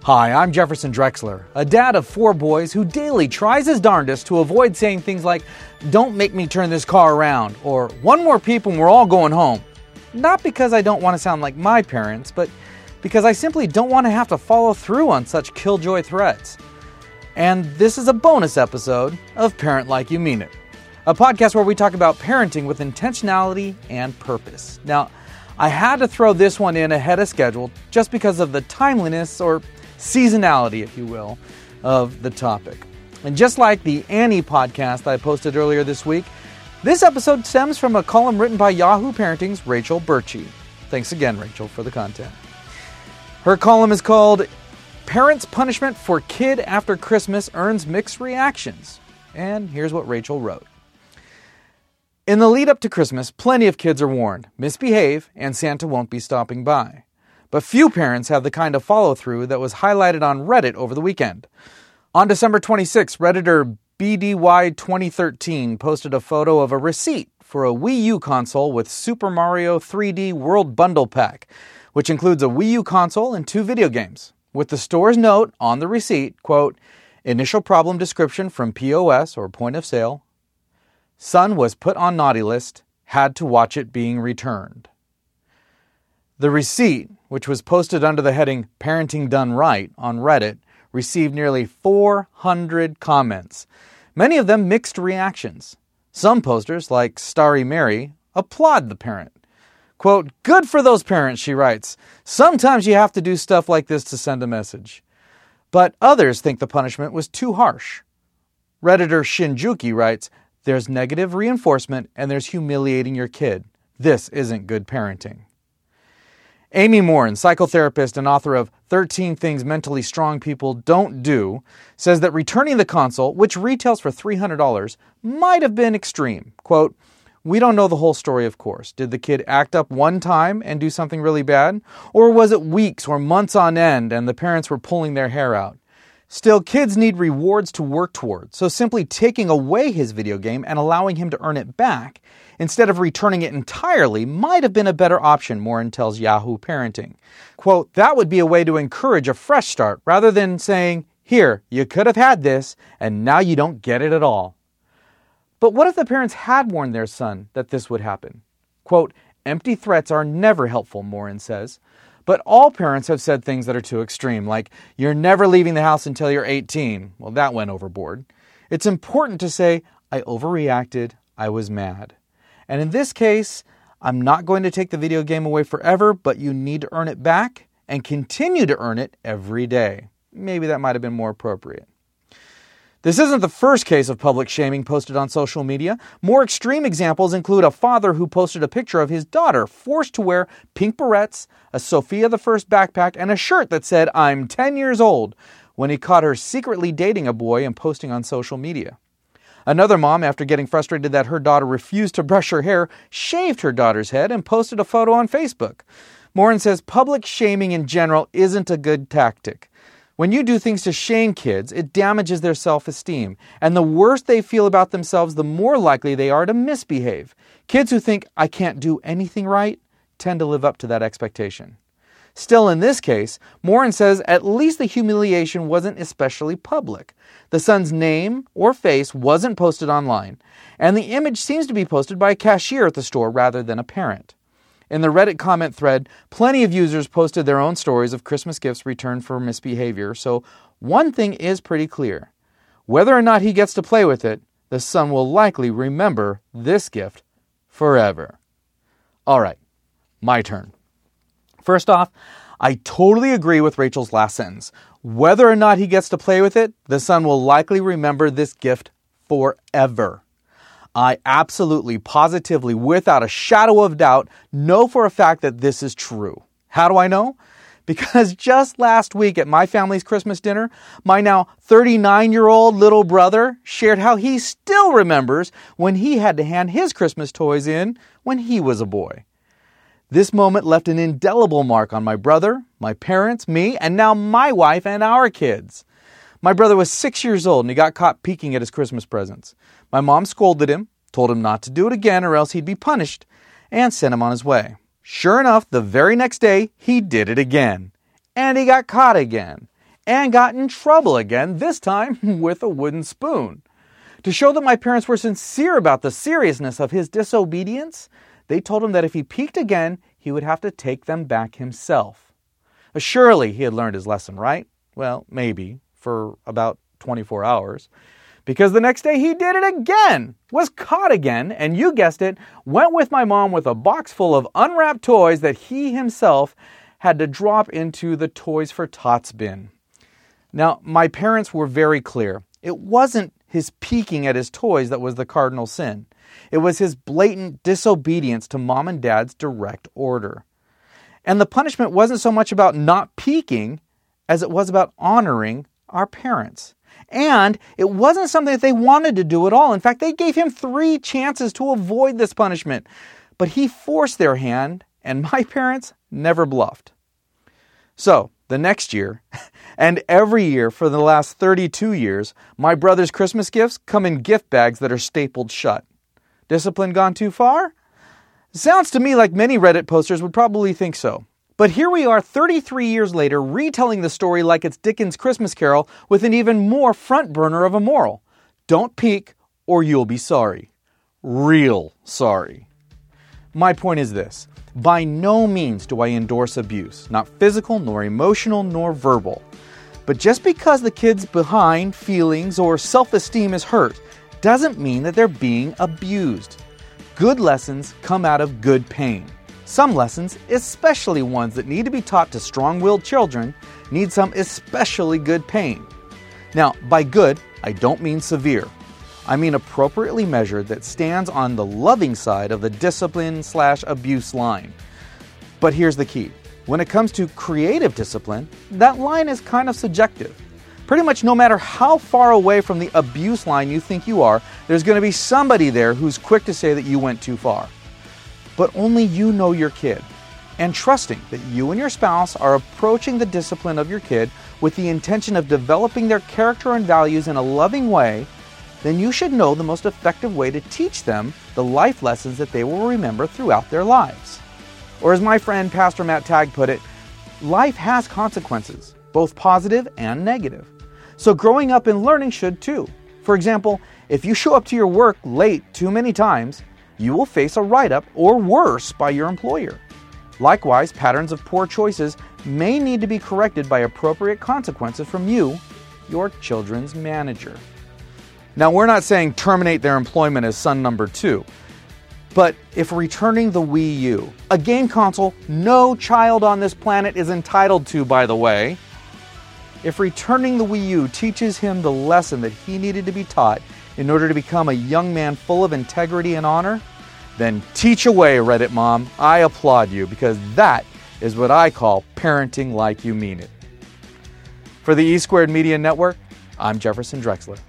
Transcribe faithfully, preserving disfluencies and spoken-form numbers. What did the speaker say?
Hi, I'm Jefferson Drexler, a dad of four boys who daily tries his darndest to avoid saying things like, "Don't make me turn this car around," or "One more peep and we're all going home." Not because I don't want to sound like my parents, but because I simply don't want to have to follow through on such killjoy threats. And this is a bonus episode of Parent Like You Mean It, a podcast where we talk about parenting with intentionality and purpose. Now, I had to throw this one in ahead of schedule just because of the timeliness, or seasonality, if you will, of the topic. And just like the Annie podcast I posted earlier this week, this episode stems from a column written by Yahoo Parenting's Rachel Birchie. Thanks again, Rachel, for the content. Her column is called Parents' Punishment for Kid After Christmas Earns Mixed Reactions. And here's what Rachel wrote. In the lead up to Christmas, plenty of kids are warned, misbehave, and Santa won't be stopping by. But few parents have the kind of follow-through that was highlighted on Reddit over the weekend. On December twenty-sixth, Redditor B D Y twenty thirteen posted a photo of a receipt for a Wii U console with Super Mario three D World Bundle Pack, which includes a Wii U console and two video games, with the store's note on the receipt, quote, "Initial problem description from P O S or point of sale. Son was put on naughty list, had to watch it being returned." The receipt, which was posted under the heading Parenting Done Right on Reddit, received nearly four hundred comments, many of them mixed reactions. Some posters, like Starry Mary, applaud the parent. Quote, "Good for those parents," she writes. "Sometimes you have to do stuff like this to send a message." But others think the punishment was too harsh. Redditor Shinjuki writes, "There's negative reinforcement and there's humiliating your kid. This isn't good parenting." Amy Morin, psychotherapist and author of thirteen Things Mentally Strong People Don't Do, says that returning the console, which retails for three hundred dollars, might have been extreme. Quote, "We don't know the whole story, of course. Did the kid act up one time and do something really bad? Or was it weeks or months on end and the parents were pulling their hair out? Still, kids need rewards to work toward, so simply taking away his video game and allowing him to earn it back, instead of returning it entirely, might have been a better option," Morin tells Yahoo Parenting. Quote, "That would be a way to encourage a fresh start, rather than saying, 'Here, you could have had this, and now you don't get it at all.'" But what if the parents had warned their son that this would happen? Quote, "Empty threats are never helpful," Morin says. But all parents have said things that are too extreme, like, "You're never leaving the house until you're eighteen. Well, that went overboard. It's important to say, "I overreacted, I was mad. And in this case, I'm not going to take the video game away forever, but you need to earn it back and continue to earn it every day." Maybe that might have been more appropriate. This isn't the first case of public shaming posted on social media. More extreme examples include a father who posted a picture of his daughter forced to wear pink barrettes, a Sophia the First backpack, and a shirt that said, "I'm ten years old," when he caught her secretly dating a boy and posting on social media. Another mom, after getting frustrated that her daughter refused to brush her hair, shaved her daughter's head and posted a photo on Facebook. Morin says public shaming in general isn't a good tactic. When you do things to shame kids, it damages their self-esteem. And the worse they feel about themselves, the more likely they are to misbehave. Kids who think, "I can't do anything right," tend to live up to that expectation. Still, in this case, Morin says at least the humiliation wasn't especially public. The son's name or face wasn't posted online, and the image seems to be posted by a cashier at the store rather than a parent. In the Reddit comment thread, plenty of users posted their own stories of Christmas gifts returned for misbehavior, so one thing is pretty clear. Whether or not he gets to play with it, the son will likely remember this gift forever. All right, my turn. First off, I totally agree with Rachel's last sentence. Whether or not he gets to play with it, the son will likely remember this gift forever. I absolutely, positively, without a shadow of doubt, know for a fact that this is true. How do I know? Because just last week at my family's Christmas dinner, my now thirty-nine-year-old little brother shared how he still remembers when he had to hand his Christmas toys in when he was a boy. This moment left an indelible mark on my brother, my parents, me, and now my wife and our kids. My brother was six years old and he got caught peeking at his Christmas presents. My mom scolded him, told him not to do it again or else he'd be punished, and sent him on his way. Sure enough, the very next day, he did it again. And he got caught again. and got in trouble again, this time with a wooden spoon. To show that my parents were sincere about the seriousness of his disobedience, they told him that if he peeked again, he would have to take them back himself. Surely he had learned his lesson, right? Well, maybe, for about twenty-four hours. Because the next day he did it again, was caught again, and you guessed it, went with my mom with a box full of unwrapped toys that he himself had to drop into the Toys for Tots bin. Now, my parents were very clear. It wasn't his peeking at his toys that was the cardinal sin. It was his blatant disobedience to mom and dad's direct order. And the punishment wasn't so much about not peeking as it was about honoring our parents. And it wasn't something that they wanted to do at all. In fact, they gave him three chances to avoid this punishment. But he forced their hand, and my parents never bluffed. So, the next year, and every year for the last thirty-two years, my brother's Christmas gifts come in gift bags that are stapled shut. Discipline gone too far? Sounds to me like many Reddit posters would probably think so. But here we are thirty-three years later retelling the story like it's Dickens' Christmas Carol with an even more front burner of a moral. Don't peek or you'll be sorry. Real sorry. My point is this. By no means do I endorse abuse, not physical, nor emotional, nor verbal. But just because the kid's behind feelings or self-esteem is hurt doesn't mean that they're being abused. Good lessons come out of good pain. Some lessons, especially ones that need to be taught to strong-willed children, need some especially good pain. Now, by good, I don't mean severe. I mean appropriately measured that stands on the loving side of the discipline slash abuse line. But here's the key. When it comes to creative discipline, that line is kind of subjective. Pretty much no matter how far away from the abuse line you think you are, there's going to be somebody there who's quick to say that you went too far. But only you know your kid. And trusting that you and your spouse are approaching the discipline of your kid with the intention of developing their character and values in a loving way, then you should know the most effective way to teach them the life lessons that they will remember throughout their lives. Or as my friend Pastor Matt Tagg put it, life has consequences, both positive and negative. So growing up and learning should too. For example, if you show up to your work late too many times, you will face a write-up or worse by your employer. Likewise, patterns of poor choices may need to be corrected by appropriate consequences from you, your children's manager. Now, we're not saying terminate their employment as son number two, but if returning the Wii U, a game console no child on this planet is entitled to, by the way, if returning the Wii U teaches him the lesson that he needed to be taught in order to become a young man full of integrity and honor, then teach away, Reddit mom. I applaud you because that is what I call parenting like you mean it. For the E Squared Media Network, I'm Jefferson Drexler.